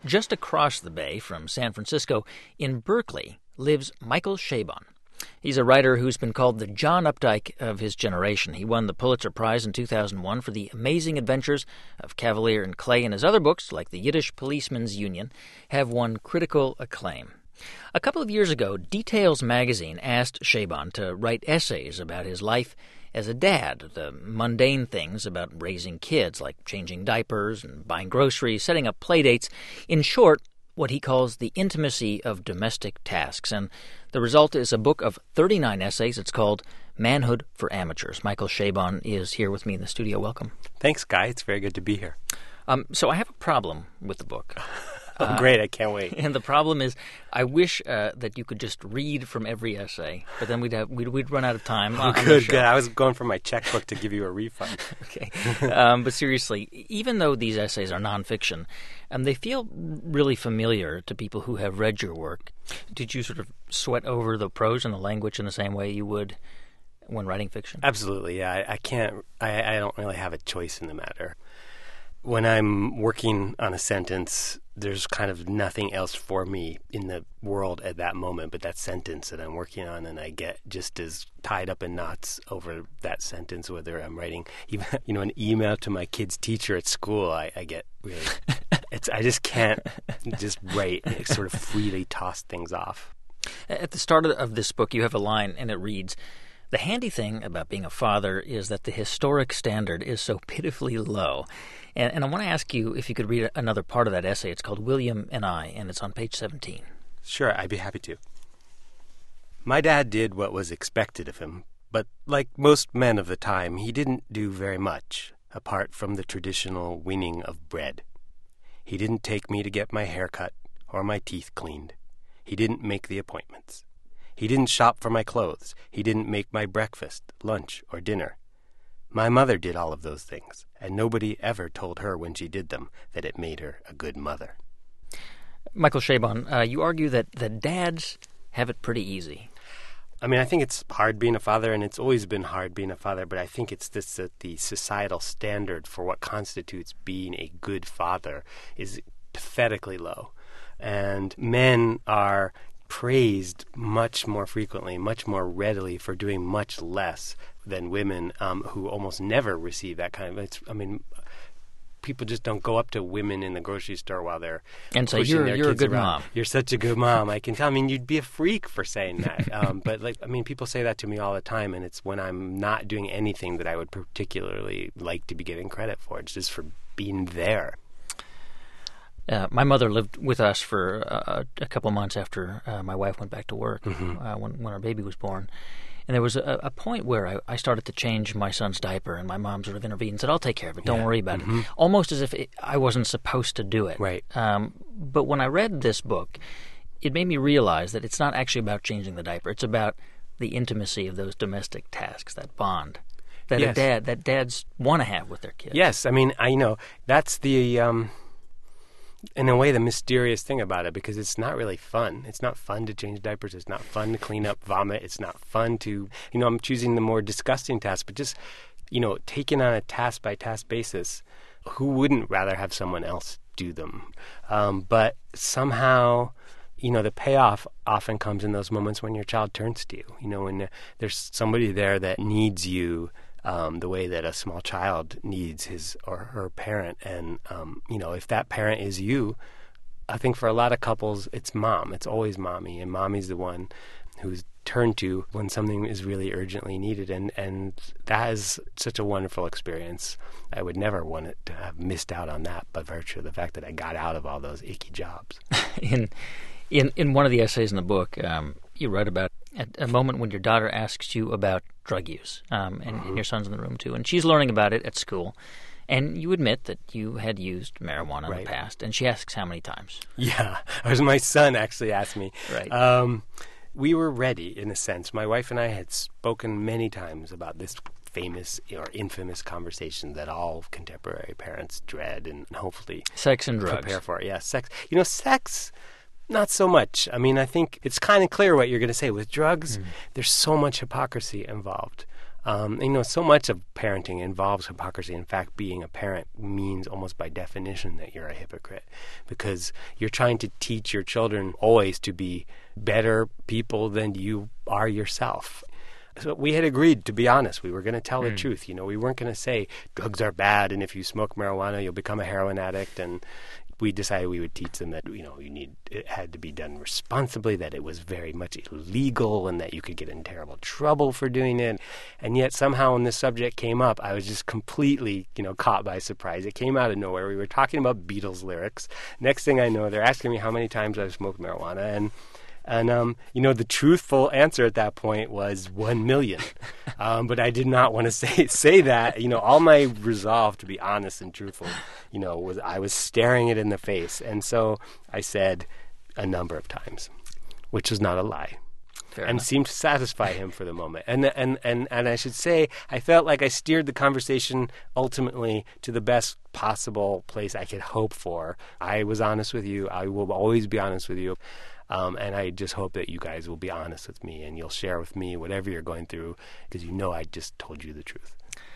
Just across the bay from San Francisco, in Berkeley, lives Michael Chabon. He's a writer who's been called the John Updike of his generation. He won the Pulitzer Prize in 2001 for the amazing adventures of Cavalier and Clay, and his other books, like The Yiddish Policeman's Union, have won critical acclaim. A couple of years ago, Details magazine asked Chabon to write essays about his life as a dad, the mundane things about raising kids, like changing diapers and buying groceries, setting up playdates. In short, what he calls the intimacy of domestic tasks. And the result is a book of 39 essays. It's called Manhood for Amateurs. Michael Chabon is here with me in the studio. Welcome. Thanks, Guy. It's very good to be here. So I have a problem with the book. Oh, great. I can't wait. And the problem is, I wish that you could just read from every essay, but then we'd run out of time. Good. I was going for my checkbook to give you a refund. Okay. But seriously, even though these essays are nonfiction, they feel really familiar to people who have read your work. Did you sort of sweat over the prose and the language in the same way you would when writing fiction? Absolutely, yeah. I don't really have a choice in the matter. When I'm working on a sentence, there's kind of nothing else for me in the world at that moment but that sentence that I'm working on, and I get just as tied up in knots over that sentence, whether I'm writing even an email to my kid's teacher at school. I get really I just can't just write, sort of freely toss things off. At the start of this book, you have a line, and it reads, "The handy thing about being a father is that the historic standard is so pitifully low." And I want to ask you if you could read another part of that essay. It's called William and I, and it's on page 17. Sure, I'd be happy to. My dad did what was expected of him, but like most men of the time, he didn't do very much, apart from the traditional winning of bread. He didn't take me to get my hair cut or my teeth cleaned. He didn't make the appointments. He didn't shop for my clothes. He didn't make my breakfast, lunch, or dinner. My mother did all of those things, and nobody ever told her when she did them that it made her a good mother. Michael Chabon, you argue that dads have it pretty easy. I mean, I think it's hard being a father, and it's always been hard being a father, but I think it's this that the societal standard for what constitutes being a good father is pathetically low. And men are praised much more frequently, much more readily for doing much less than women who almost never receive that kind of... people just don't go up to women in the grocery store while they're and say, pushing you're a good around. mom. You're such a good mom. I can tell. I mean, you'd be a freak for saying that. But people say that to me all the time, and it's when I'm not doing anything that I would particularly like to be getting credit for. It's just for being there. My mother lived with us for a couple of months after my wife went back to work, when our baby was born. And there was a point where I started to change my son's diaper, and my mom sort of intervened and said, "I'll take care of it. Don't worry about it." Almost as if I wasn't supposed to do it. Right. But when I read this book, it made me realize that it's not actually about changing the diaper. It's about the intimacy of those domestic tasks, that bond that that dads want to have with their kids. Yes. I mean, that's the... in a way, the mysterious thing about it, because it's not really fun. It's not fun to change diapers. It's not fun to clean up vomit. It's not fun to, I'm choosing the more disgusting task, but just, taking on a task-by-task basis, who wouldn't rather have someone else do them? But somehow, the payoff often comes in those moments when your child turns to you, when there's somebody there that needs you the way that a small child needs his or her parent. And, if that parent is you, I think for a lot of couples, it's mom. It's always mommy. And mommy's the one who's turned to when something is really urgently needed. And that is such a wonderful experience. I would never want it to have missed out on that by virtue of the fact that I got out of all those icky jobs. In one of the essays in the book, you wrote about a moment when your daughter asks you about drug use, and your son's in the room too, and she's learning about it at school, and you admit that you had used marijuana in the past, and she asks how many times. Yeah, as my son actually asked me. Right. We were ready, in a sense. My wife and I had spoken many times about this famous or infamous conversation that all contemporary parents dread and hopefully sex and drugs. Prepare for. Yeah, sex. Sex... Not so much. I mean, I think it's kind of clear what you're going to say. With drugs, there's so much hypocrisy involved. So much of parenting involves hypocrisy. In fact, being a parent means almost by definition that you're a hypocrite, because you're trying to teach your children always to be better people than you are yourself. So we had agreed, to be honest, we were going to tell the truth. We weren't going to say drugs are bad, and if you smoke marijuana, you'll become a heroin addict. And we decided we would teach them that, it had to be done responsibly, that it was very much illegal, and that you could get in terrible trouble for doing it. And yet somehow when this subject came up, I was just completely, caught by surprise. It came out of nowhere. We were talking about Beatles lyrics. Next thing I know, they're asking me how many times I've smoked marijuana, and the truthful answer at that point was 1 million. But I did not want to say that. All my resolve to be honest and truthful, I was staring it in the face. And so I said a number of times, which was not a lie. Fair and enough. Seemed to satisfy him for the moment. And I should say, I felt like I steered the conversation ultimately to the best possible place I could hope for. I was honest with you. I will always be honest with you. And I just hope that you guys will be honest with me and you'll share with me whatever you're going through, because I just told you the truth.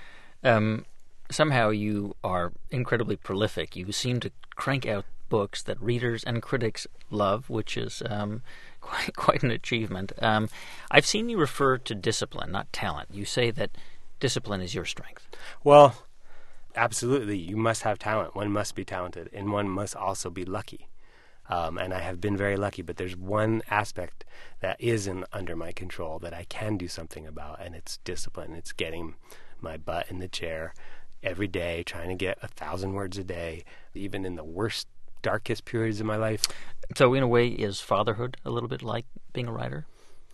Somehow you are incredibly prolific. You seem to crank out books that readers and critics love, which is quite an achievement. I've seen you refer to discipline, not talent. You say that discipline is your strength. Well, absolutely. You must have talent. One must be talented, and one must also be lucky. And I have been very lucky, but there's one aspect that isn't under my control that I can do something about, and it's discipline. It's getting my butt in the chair every day, trying to get 1,000 words a day, even in the worst, darkest periods of my life. So in a way, is fatherhood a little bit like being a writer?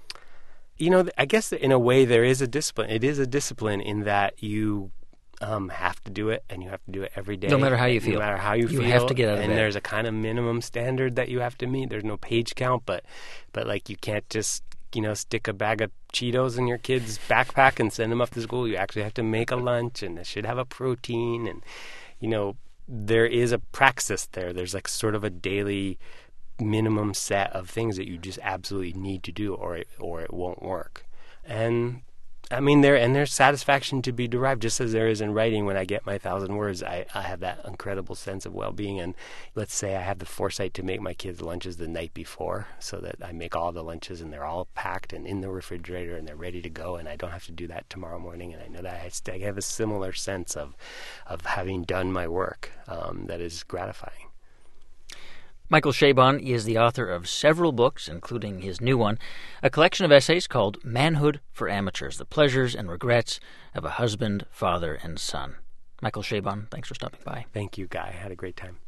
I guess that in a way there is a discipline. It is a discipline in that you have to do it, and you have to do it every day. No matter how you feel. No matter how you feel. You have to get out of bed. And there's a kind of minimum standard that you have to meet. There's no page count, but like you can't just, stick a bag of Cheetos in your kid's backpack and send them up to school. You actually have to make a lunch, and it should have a protein, and, there is a praxis there. There's like sort of a daily minimum set of things that you just absolutely need to do, or it won't work. And there's satisfaction to be derived, just as there is in writing. When I get my 1,000 words, I have that incredible sense of well-being. And let's say I have the foresight to make my kids' lunches the night before, so that I make all the lunches and they're all packed and in the refrigerator and they're ready to go, and I don't have to do that tomorrow morning. And I know that I have a similar sense of having done my work that is gratifying. Michael Chabon is the author of several books, including his new one, a collection of essays called Manhood for Amateurs, The Pleasures and Regrets of a Husband, Father, and Son. Michael Chabon, thanks for stopping by. Thank you, Guy. I had a great time.